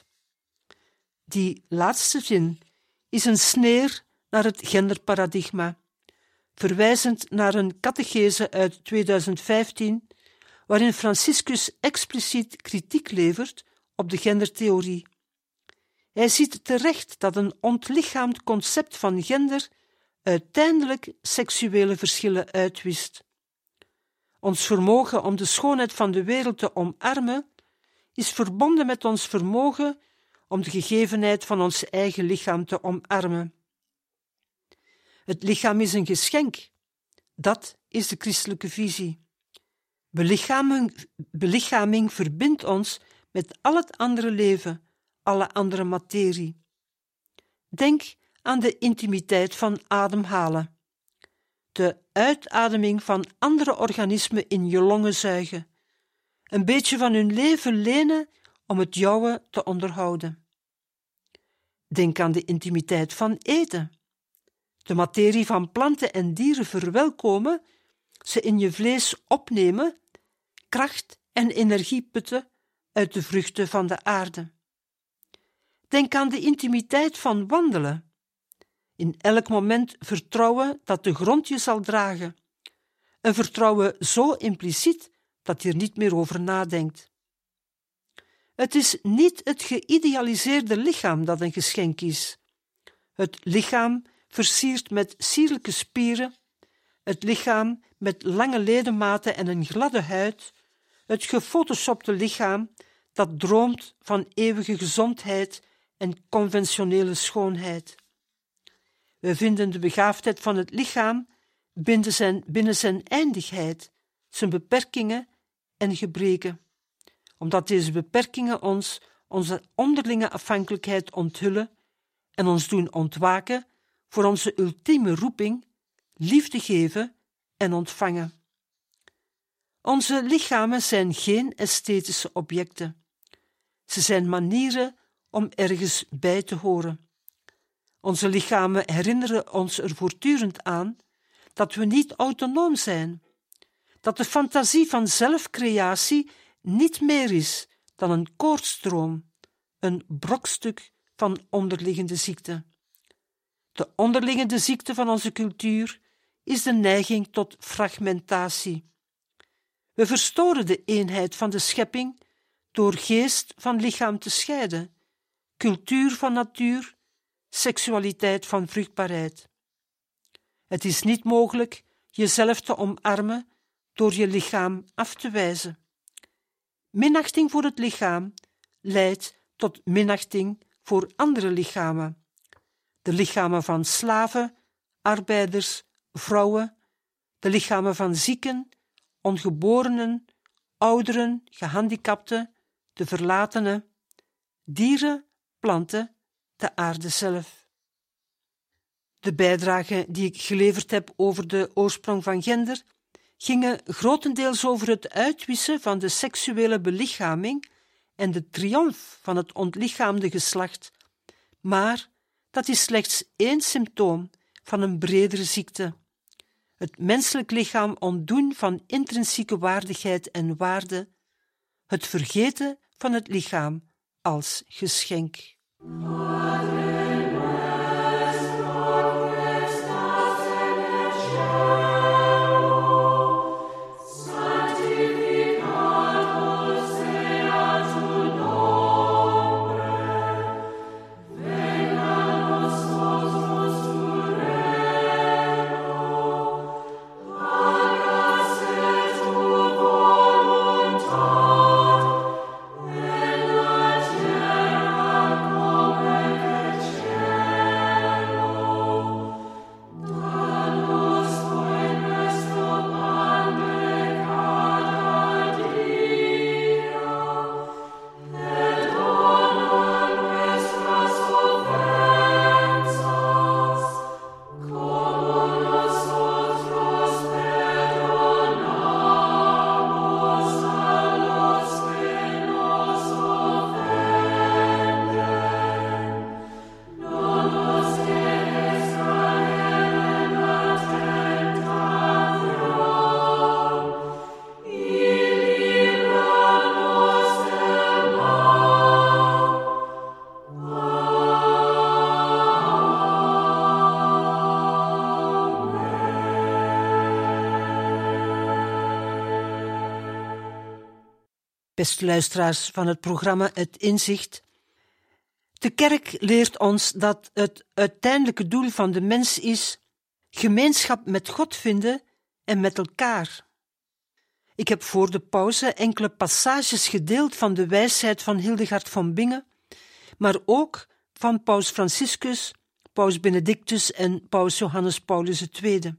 Die laatste zin is een sneer naar het genderparadigma, verwijzend naar een catechese uit tweeduizend vijftien, waarin Franciscus expliciet kritiek levert op de gendertheorie. Hij ziet terecht dat een ontlichaamd concept van gender uiteindelijk seksuele verschillen uitwist. Ons vermogen om de schoonheid van de wereld te omarmen is verbonden met ons vermogen om de gegevenheid van ons eigen lichaam te omarmen. Het lichaam is een geschenk. Dat is de christelijke visie. Belichaming, belichaming verbindt ons met al het andere leven, alle andere materie. Denk aan de intimiteit van ademhalen. De uitademing van andere organismen in je longen zuigen. Een beetje van hun leven lenen om het jouwe te onderhouden. Denk aan de intimiteit van eten. De materie van planten en dieren verwelkomen, ze in je vlees opnemen, kracht en energie putten uit de vruchten van de aarde. Denk aan de intimiteit van wandelen. In elk moment vertrouwen dat de grond je zal dragen. Een vertrouwen zo impliciet dat je er niet meer over nadenkt. Het is niet het geïdealiseerde lichaam dat een geschenk is. Het lichaam versierd met sierlijke spieren, het lichaam met lange ledematen en een gladde huid, het gefotoshopte lichaam dat droomt van eeuwige gezondheid en conventionele schoonheid. We vinden de begaafdheid van het lichaam binnen zijn, binnen zijn eindigheid, zijn beperkingen en gebreken, omdat deze beperkingen ons onze onderlinge afhankelijkheid onthullen en ons doen ontwaken voor onze ultieme roeping, liefde geven en ontvangen. Onze lichamen zijn geen esthetische objecten. Ze zijn manieren om ergens bij te horen. Onze lichamen herinneren ons er voortdurend aan dat we niet autonoom zijn, dat de fantasie van zelfcreatie niet meer is dan een koortstroom, een brokstuk van onderliggende ziekte. De onderliggende ziekte van onze cultuur is de neiging tot fragmentatie. We verstoren de eenheid van de schepping door geest van lichaam te scheiden, cultuur van natuur, seksualiteit van vruchtbaarheid. Het is niet mogelijk jezelf te omarmen door je lichaam af te wijzen. Minachting voor het lichaam leidt tot minachting voor andere lichamen. De lichamen van slaven, arbeiders, vrouwen, de lichamen van zieken, ongeborenen, ouderen, gehandicapten, de verlatenen, dieren, planten, de aarde zelf. De bijdragen die ik geleverd heb over de oorsprong van gender gingen grotendeels over het uitwissen van de seksuele belichaming en de triomf van het ontlichaamde geslacht, maar dat is slechts één symptoom van een bredere ziekte. Het menselijk lichaam ontdoen van intrinsieke waardigheid en waarde, het vergeten van het lichaam als geschenk. Beste luisteraars van het programma Het Inzicht, de kerk leert ons dat het uiteindelijke doel van de mens is gemeenschap met God vinden en met elkaar. Ik heb voor de pauze enkele passages gedeeld van de wijsheid van Hildegard van Bingen, maar ook van Paus Franciscus, Paus Benedictus en Paus Johannes Paulus de Tweede.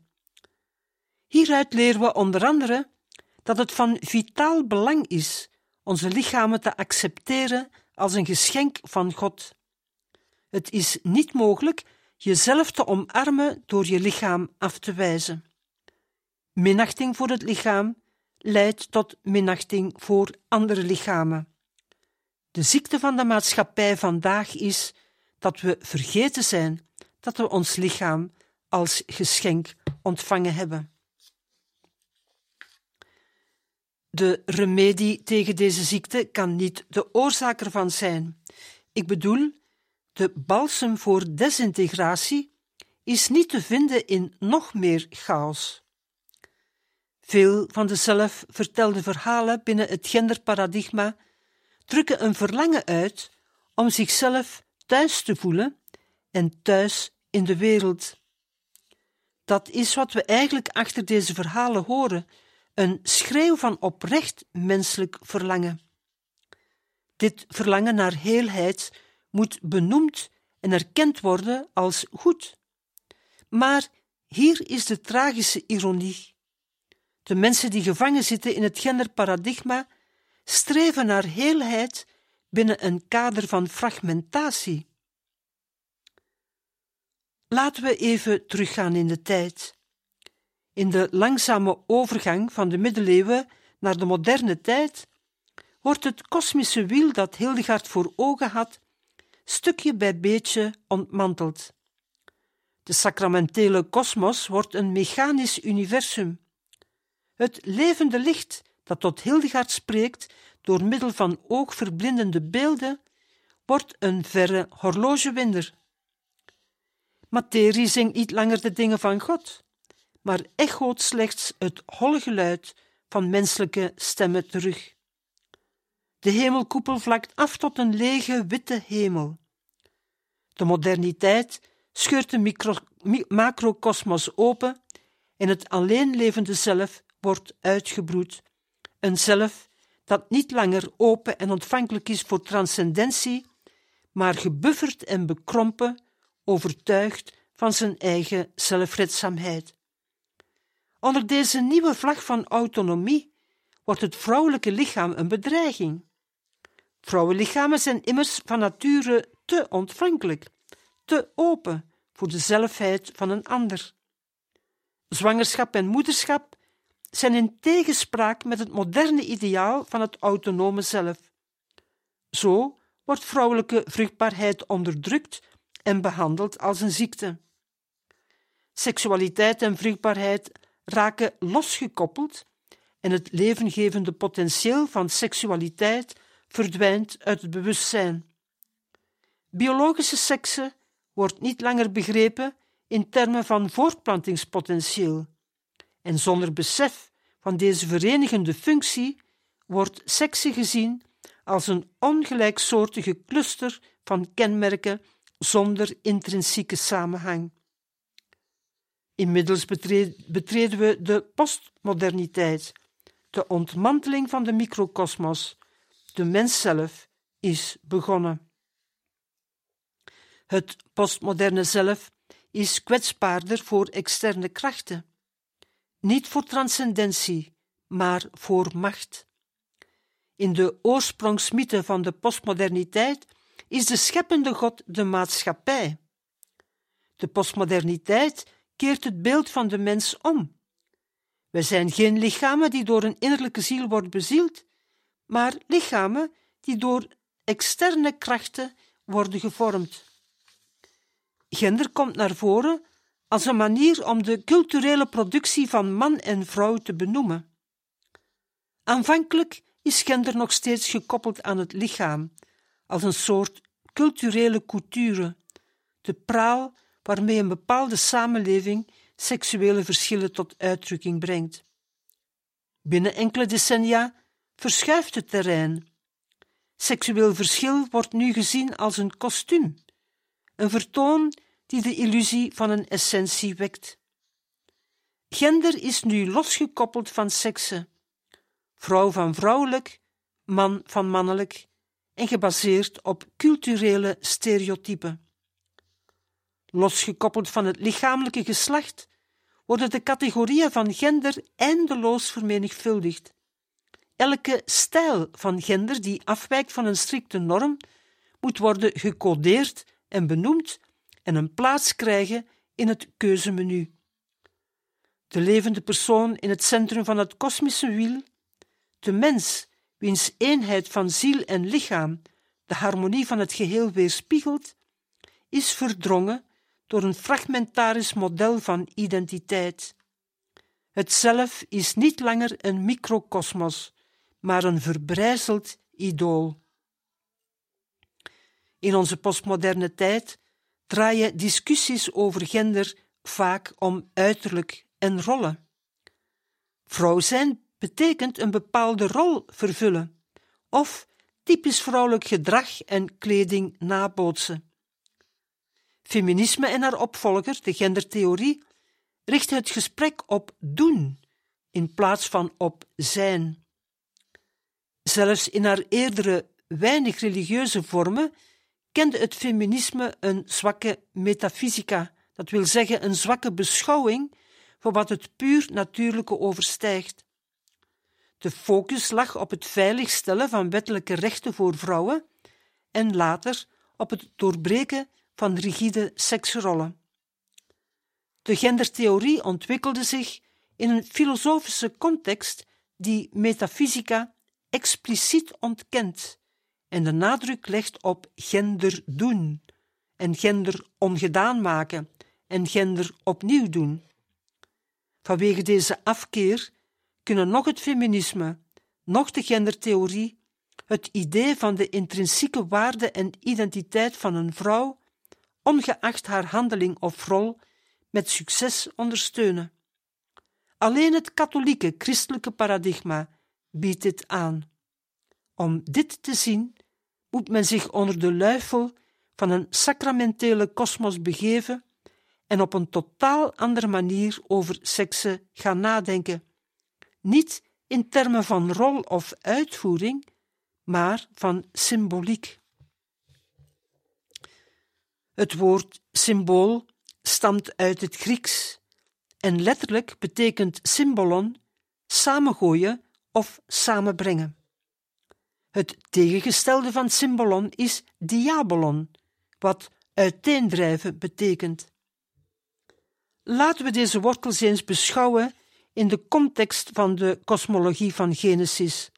Hieruit leren we onder andere dat het van vitaal belang is onze lichamen te accepteren als een geschenk van God. Het is niet mogelijk jezelf te omarmen door je lichaam af te wijzen. Minachting voor het lichaam leidt tot minachting voor andere lichamen. De ziekte van de maatschappij vandaag is dat we vergeten zijn dat we ons lichaam als geschenk ontvangen hebben. De remedie tegen deze ziekte kan niet de oorzaak ervan zijn. Ik bedoel, de balsem voor desintegratie is niet te vinden in nog meer chaos. Veel van de zelf vertelde verhalen binnen het genderparadigma drukken een verlangen uit om zichzelf thuis te voelen en thuis in de wereld. Dat is wat we eigenlijk achter deze verhalen horen, een schreeuw van oprecht menselijk verlangen. Dit verlangen naar heelheid moet benoemd en erkend worden als goed. Maar hier is de tragische ironie. De mensen die gevangen zitten in het genderparadigma streven naar heelheid binnen een kader van fragmentatie. Laten we even teruggaan in de tijd. In de langzame overgang van de middeleeuwen naar de moderne tijd wordt het kosmische wiel dat Hildegard voor ogen had, stukje bij beetje ontmanteld. De sacramentele kosmos wordt een mechanisch universum. Het levende licht dat tot Hildegard spreekt door middel van oogverblindende beelden, wordt een verre horlogewinder. Materie zingt niet langer de dingen van God, maar echoot slechts het holle geluid van menselijke stemmen terug. De hemelkoepel vlakt af tot een lege witte hemel. De moderniteit scheurt de micro, mi, macrokosmos open en het alleenlevende zelf wordt uitgebroed. Een zelf dat niet langer open en ontvankelijk is voor transcendentie, maar gebufferd en bekrompen, overtuigd van zijn eigen zelfredzaamheid. Onder deze nieuwe vlag van autonomie wordt het vrouwelijke lichaam een bedreiging. Vrouwenlichamen zijn immers van nature te ontvankelijk, te open voor de zelfheid van een ander. Zwangerschap en moederschap zijn in tegenspraak met het moderne ideaal van het autonome zelf. Zo wordt vrouwelijke vruchtbaarheid onderdrukt en behandeld als een ziekte. Seksualiteit en vruchtbaarheid raken losgekoppeld en het levengevende potentieel van seksualiteit verdwijnt uit het bewustzijn. Biologische sekse wordt niet langer begrepen in termen van voortplantingspotentieel. En zonder besef van deze verenigende functie wordt sekse gezien als een ongelijksoortige cluster van kenmerken zonder intrinsieke samenhang. Inmiddels betreden we de postmoderniteit, de ontmanteling van de microkosmos. De mens zelf is begonnen. Het postmoderne zelf is kwetsbaarder voor externe krachten. Niet voor transcendentie, maar voor macht. In de oorsprongsmythe van de postmoderniteit is de scheppende God de maatschappij. De postmoderniteit keert het beeld van de mens om. Wij zijn geen lichamen die door een innerlijke ziel worden bezield, maar lichamen die door externe krachten worden gevormd. Gender komt naar voren als een manier om de culturele productie van man en vrouw te benoemen. Aanvankelijk is gender nog steeds gekoppeld aan het lichaam, als een soort culturele couture, de praal waarmee een bepaalde samenleving seksuele verschillen tot uitdrukking brengt. Binnen enkele decennia verschuift het terrein. Seksueel verschil wordt nu gezien als een kostuum, een vertoon die de illusie van een essentie wekt. Gender is nu losgekoppeld van sekse, vrouw van vrouwelijk, man van mannelijk en gebaseerd op culturele stereotypen. Losgekoppeld van het lichamelijke geslacht worden de categorieën van gender eindeloos vermenigvuldigd. Elke stijl van gender die afwijkt van een strikte norm moet worden gecodeerd en benoemd en een plaats krijgen in het keuzemenu. De levende persoon in het centrum van het kosmische wiel, de mens, wiens eenheid van ziel en lichaam de harmonie van het geheel weerspiegelt, is verdrongen door een fragmentarisch model van identiteit. Het zelf is niet langer een microkosmos, maar een verbrijzeld idool. In onze postmoderne tijd draaien discussies over gender vaak om uiterlijk en rollen. Vrouw zijn betekent een bepaalde rol vervullen of typisch vrouwelijk gedrag en kleding nabootsen. Feminisme en haar opvolger, de gendertheorie, richten het gesprek op doen in plaats van op zijn. Zelfs in haar eerdere, weinig religieuze vormen kende het feminisme een zwakke metafysica, dat wil zeggen een zwakke beschouwing voor wat het puur natuurlijke overstijgt. De focus lag op het veiligstellen van wettelijke rechten voor vrouwen en later op het doorbreken van rigide seksrollen. De gendertheorie ontwikkelde zich in een filosofische context die metafysica expliciet ontkent en de nadruk legt op gender doen en gender ongedaan maken en gender opnieuw doen. Vanwege deze afkeer kunnen nog het feminisme, nog de gendertheorie het idee van de intrinsieke waarde en identiteit van een vrouw, ongeacht haar handeling of rol, met succes ondersteunen. Alleen het katholieke christelijke paradigma biedt dit aan. Om dit te zien, moet men zich onder de luifel van een sacramentele kosmos begeven en op een totaal andere manier over seksen gaan nadenken. Niet in termen van rol of uitvoering, maar van symboliek. Het woord symbool stamt uit het Grieks en letterlijk betekent symbolon samengooien of samenbrengen. Het tegengestelde van symbolon is diabolon, wat uiteendrijven betekent. Laten we deze wortels eens beschouwen in de context van de kosmologie van Genesis.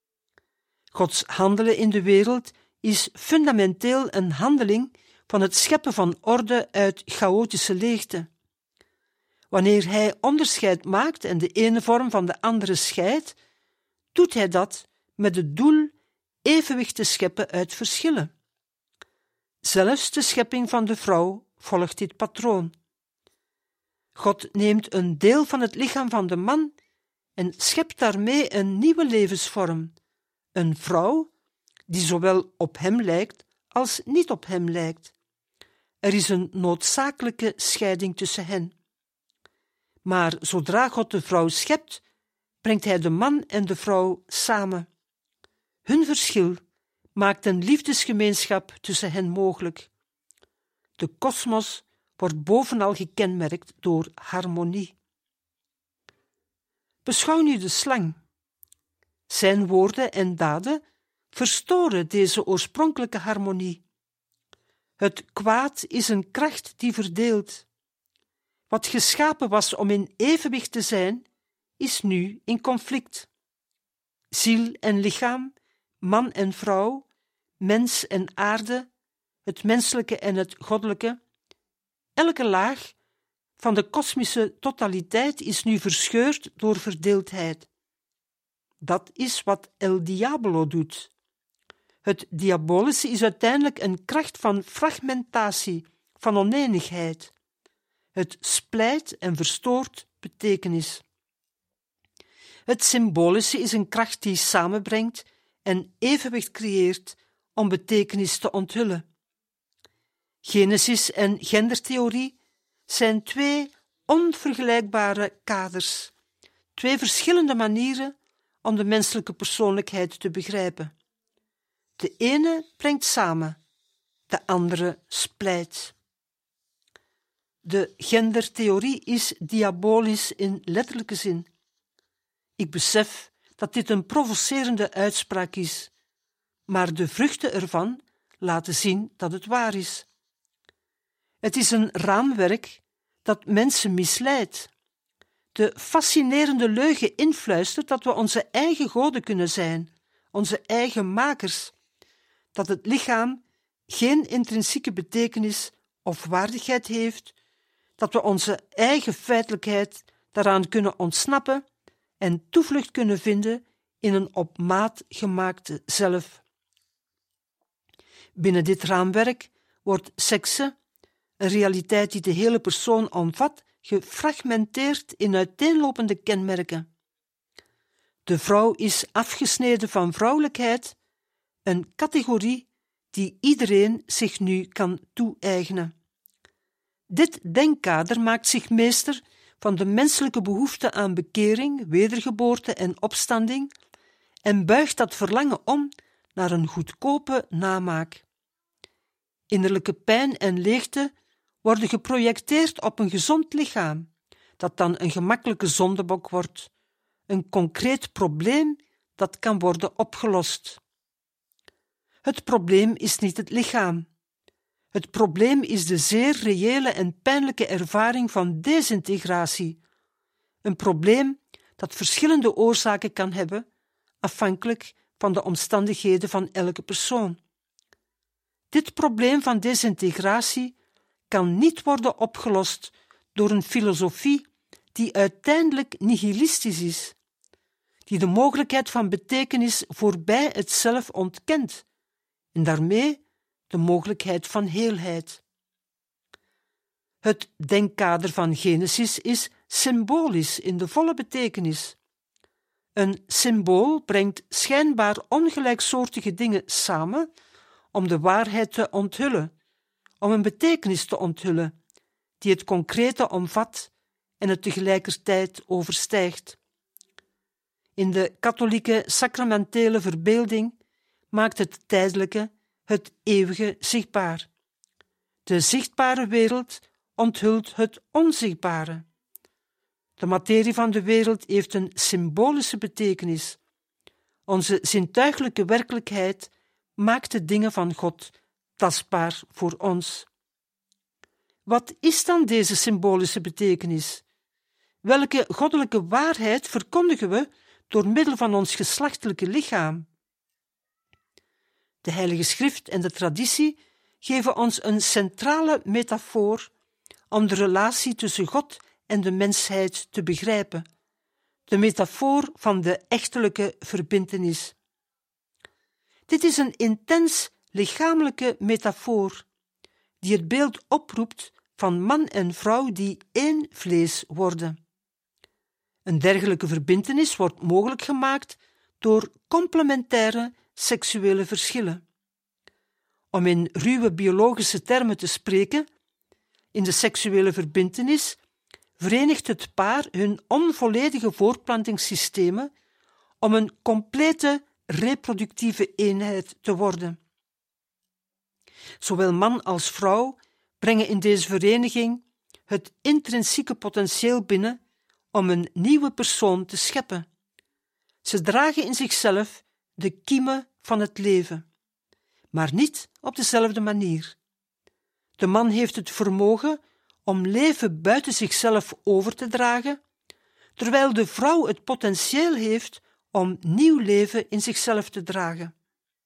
Gods handelen in de wereld is fundamenteel een handeling van het scheppen van orde uit chaotische leegte. Wanneer hij onderscheid maakt en de ene vorm van de andere scheidt, doet hij dat met het doel evenwicht te scheppen uit verschillen. Zelfs de schepping van de vrouw volgt dit patroon. God neemt een deel van het lichaam van de man en schept daarmee een nieuwe levensvorm, een vrouw die zowel op hem lijkt als niet op hem lijkt. Er is een noodzakelijke scheiding tussen hen. Maar zodra God de vrouw schept, brengt hij de man en de vrouw samen. Hun verschil maakt een liefdesgemeenschap tussen hen mogelijk. De kosmos wordt bovenal gekenmerkt door harmonie. Beschouw nu de slang. Zijn woorden en daden verstoren deze oorspronkelijke harmonie. Het kwaad is een kracht die verdeelt. Wat geschapen was om in evenwicht te zijn, is nu in conflict. Ziel en lichaam, man en vrouw, mens en aarde, het menselijke en het goddelijke, elke laag van de kosmische totaliteit is nu verscheurd door verdeeldheid. Dat is wat El Diabolo doet. Het diabolische is uiteindelijk een kracht van fragmentatie, van oneenigheid. Het splijt en verstoort betekenis. Het symbolische is een kracht die samenbrengt en evenwicht creëert om betekenis te onthullen. Genesis en gendertheorie zijn twee onvergelijkbare kaders, twee verschillende manieren om de menselijke persoonlijkheid te begrijpen. De ene brengt samen, de andere splijt. De gendertheorie is diabolisch in letterlijke zin. Ik besef dat dit een provocerende uitspraak is, maar de vruchten ervan laten zien dat het waar is. Het is een raamwerk dat mensen misleidt. De fascinerende leugen influistert dat we onze eigen goden kunnen zijn, onze eigen makers, dat het lichaam geen intrinsieke betekenis of waardigheid heeft, dat we onze eigen feitelijkheid daaraan kunnen ontsnappen en toevlucht kunnen vinden in een op maat gemaakte zelf. Binnen dit raamwerk wordt sekse, een realiteit die de hele persoon omvat, gefragmenteerd in uiteenlopende kenmerken. De vrouw is afgesneden van vrouwelijkheid, een categorie die iedereen zich nu kan toe-eigenen. Dit denkkader maakt zich meester van de menselijke behoefte aan bekering, wedergeboorte en opstanding en buigt dat verlangen om naar een goedkope namaak. Innerlijke pijn en leegte worden geprojecteerd op een gezond lichaam, dat dan een gemakkelijke zondebok wordt, een concreet probleem dat kan worden opgelost. Het probleem is niet het lichaam. Het probleem is de zeer reële en pijnlijke ervaring van desintegratie, een probleem dat verschillende oorzaken kan hebben, afhankelijk van de omstandigheden van elke persoon. Dit probleem van desintegratie kan niet worden opgelost door een filosofie die uiteindelijk nihilistisch is, die de mogelijkheid van betekenis voorbij het zelf ontkent en daarmee de mogelijkheid van heelheid. Het denkkader van Genesis is symbolisch in de volle betekenis. Een symbool brengt schijnbaar ongelijksoortige dingen samen om de waarheid te onthullen, om een betekenis te onthullen, die het concrete omvat en het tegelijkertijd overstijgt. In de katholieke sacramentele verbeelding maakt het tijdelijke het eeuwige zichtbaar. De zichtbare wereld onthult het onzichtbare. De materie van de wereld heeft een symbolische betekenis. Onze zintuiglijke werkelijkheid maakt de dingen van God tastbaar voor ons. Wat is dan deze symbolische betekenis? Welke goddelijke waarheid verkondigen we door middel van ons geslachtelijke lichaam? De Heilige Schrift en de traditie geven ons een centrale metafoor om de relatie tussen God en de mensheid te begrijpen, de metafoor van de echtelijke verbintenis. Dit is een intens lichamelijke metafoor die het beeld oproept van man en vrouw die één vlees worden. Een dergelijke verbintenis wordt mogelijk gemaakt door complementaire seksuele verschillen. Om in ruwe biologische termen te spreken, in de seksuele verbintenis verenigt het paar hun onvolledige voortplantingssystemen om een complete reproductieve eenheid te worden. Zowel man als vrouw brengen in deze vereniging het intrinsieke potentieel binnen om een nieuwe persoon te scheppen. Ze dragen in zichzelf de kiemen van het leven, maar niet op dezelfde manier. De man heeft het vermogen om leven buiten zichzelf over te dragen, terwijl de vrouw het potentieel heeft om nieuw leven in zichzelf te dragen.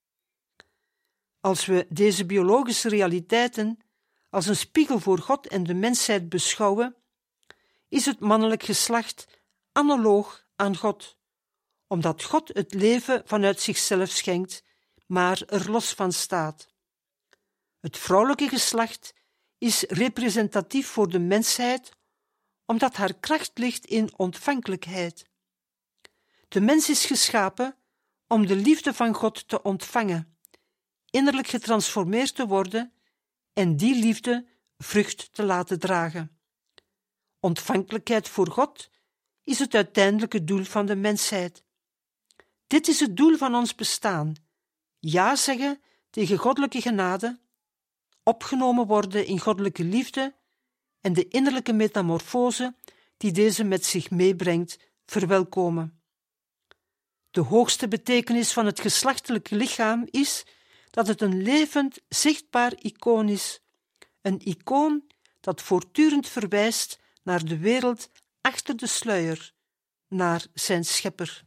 Als we deze biologische realiteiten als een spiegel voor God en de mensheid beschouwen, is het mannelijk geslacht analoog aan God, omdat God het leven vanuit zichzelf schenkt, maar er los van staat. Het vrouwelijke geslacht is representatief voor de mensheid, omdat haar kracht ligt in ontvankelijkheid. De mens is geschapen om de liefde van God te ontvangen, innerlijk getransformeerd te worden en die liefde vrucht te laten dragen. Ontvankelijkheid voor God is het uiteindelijke doel van de mensheid. Dit is het doel van ons bestaan: ja zeggen tegen goddelijke genade, opgenomen worden in goddelijke liefde en de innerlijke metamorfose die deze met zich meebrengt, verwelkomen. De hoogste betekenis van het geslachtelijke lichaam is dat het een levend, zichtbaar icoon is, een icoon dat voortdurend verwijst naar de wereld achter de sluier, naar zijn schepper.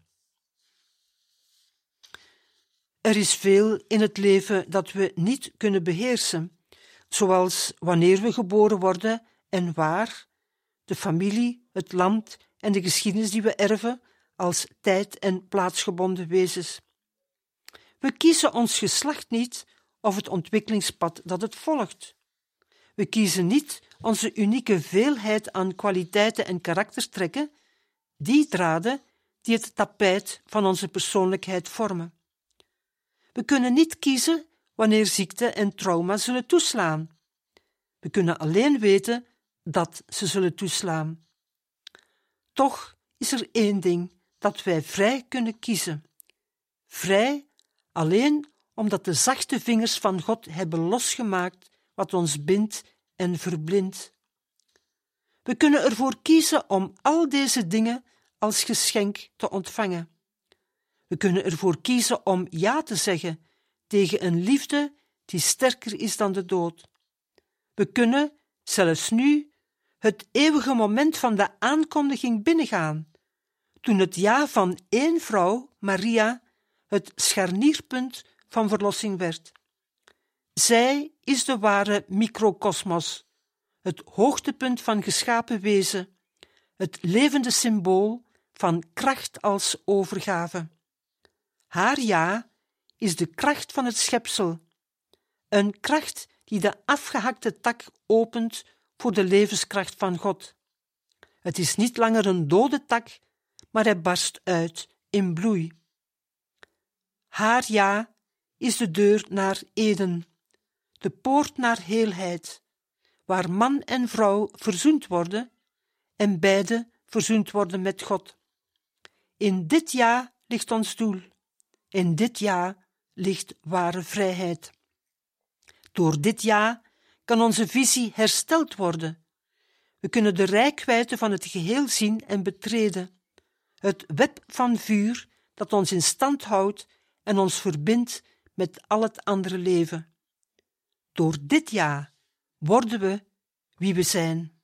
Er is veel in het leven dat we niet kunnen beheersen, zoals wanneer we geboren worden en waar, de familie, het land en de geschiedenis die we erven, als tijd- en plaatsgebonden wezens. We kiezen ons geslacht niet of het ontwikkelingspad dat het volgt. We kiezen niet onze unieke veelheid aan kwaliteiten en karaktertrekken, die draden die het tapijt van onze persoonlijkheid vormen. We kunnen niet kiezen wanneer ziekte en trauma zullen toeslaan. We kunnen alleen weten dat ze zullen toeslaan. Toch is er één ding dat wij vrij kunnen kiezen. Vrij alleen omdat de zachte vingers van God hebben losgemaakt wat ons bindt en verblindt. We kunnen ervoor kiezen om al deze dingen als geschenk te ontvangen. We kunnen ervoor kiezen om ja te zeggen tegen een liefde die sterker is dan de dood. We kunnen, zelfs nu, het eeuwige moment van de aankondiging binnengaan, toen het ja van één vrouw, Maria, het scharnierpunt van verlossing werd. Zij is de ware microcosmos, het hoogtepunt van geschapen wezen, het levende symbool van kracht als overgave. Haar ja is de kracht van het schepsel, een kracht die de afgehakte tak opent voor de levenskracht van God. Het is niet langer een dode tak, maar hij barst uit in bloei. Haar ja is de deur naar Eden, de poort naar heelheid, waar man en vrouw verzoend worden en beide verzoend worden met God. In dit ja ligt ons doel. In dit ja ligt ware vrijheid. Door dit ja kan onze visie hersteld worden. We kunnen de reikwijdte van het geheel zien en betreden. Het web van vuur dat ons in stand houdt en ons verbindt met al het andere leven. Door dit ja worden we wie we zijn.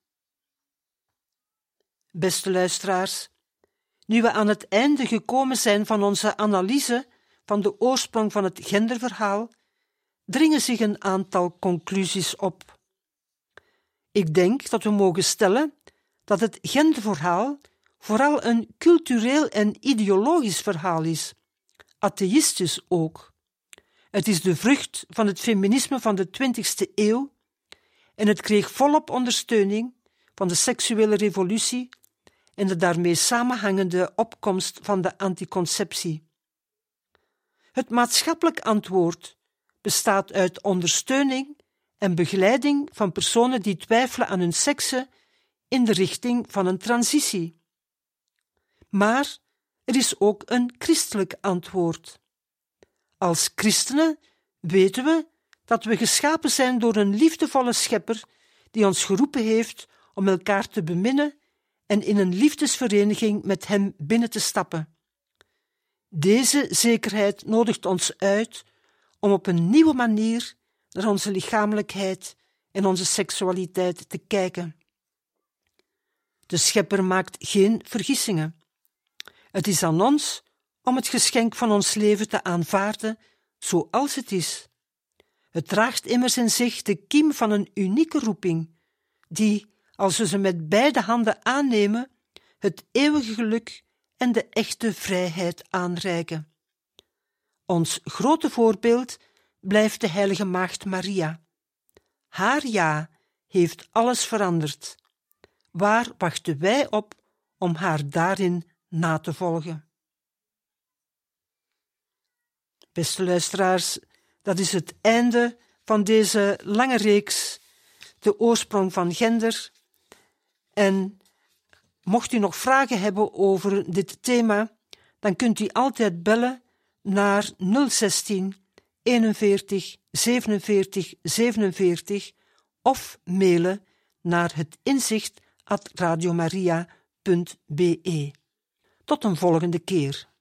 Beste luisteraars, nu we aan het einde gekomen zijn van onze analyse van de oorsprong van het genderverhaal, dringen zich een aantal conclusies op. Ik denk dat we mogen stellen dat het genderverhaal vooral een cultureel en ideologisch verhaal is, atheïstisch ook. Het is de vrucht van het feminisme van de twintigste eeuw en het kreeg volop ondersteuning van de seksuele revolutie en de daarmee samenhangende opkomst van de anticonceptie. Het maatschappelijk antwoord bestaat uit ondersteuning en begeleiding van personen die twijfelen aan hun sekse in de richting van een transitie. Maar er is ook een christelijk antwoord. Als christenen weten we dat we geschapen zijn door een liefdevolle schepper die ons geroepen heeft om elkaar te beminnen en in een liefdesvereniging met hem binnen te stappen. Deze zekerheid nodigt ons uit om op een nieuwe manier naar onze lichamelijkheid en onze seksualiteit te kijken. De schepper maakt geen vergissingen. Het is aan ons om het geschenk van ons leven te aanvaarden zoals het is. Het draagt immers in zich de kiem van een unieke roeping, die, als we ze met beide handen aannemen, het eeuwige geluk en de echte vrijheid aanreiken. Ons grote voorbeeld blijft de heilige maagd Maria. Haar ja heeft alles veranderd. Waar wachten wij op om haar daarin na te volgen? Beste luisteraars, dat is het einde van deze lange reeks, de oorsprong van gender. En mocht u nog vragen hebben over dit thema, dan kunt u altijd bellen naar nul zestien eenenveertig zevenenveertig zevenenveertig of mailen naar het inzicht at radiomaria punt be. Tot een volgende keer.